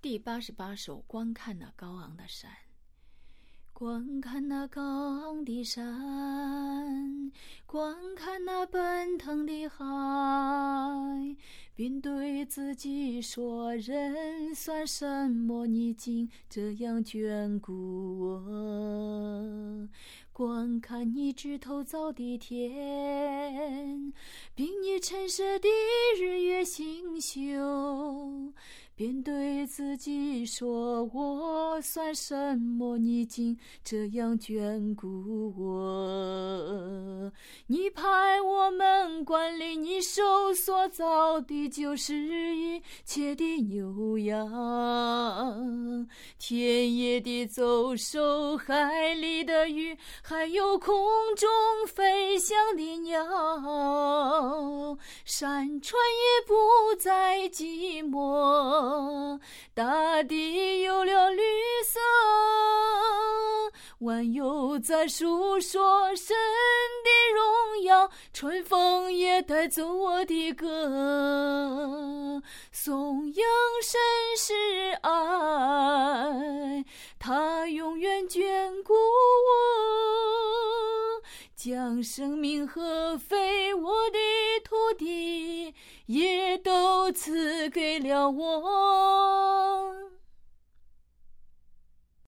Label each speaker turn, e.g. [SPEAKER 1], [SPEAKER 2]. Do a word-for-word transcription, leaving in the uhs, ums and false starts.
[SPEAKER 1] 第八十八首，观看那高昂的山。观看那高昂的山，观看那奔腾的海，并对自己说，人算什么，你竟这样眷顾我。观看你指头造的天，并你陈设的日月星宿，便对自己说，我算什么，你竟这样眷顾我。你派我们管理你手所造的，就是一切的牛羊，田野的走兽，海里的鱼，还有空中飞翔的鸟。山川也不再寂寞，大地有了绿色，万有在述说神的荣耀，春风也带走我的歌，颂扬神是爱，他永远眷顾我，将生命和肥沃的土地也都赐给了我。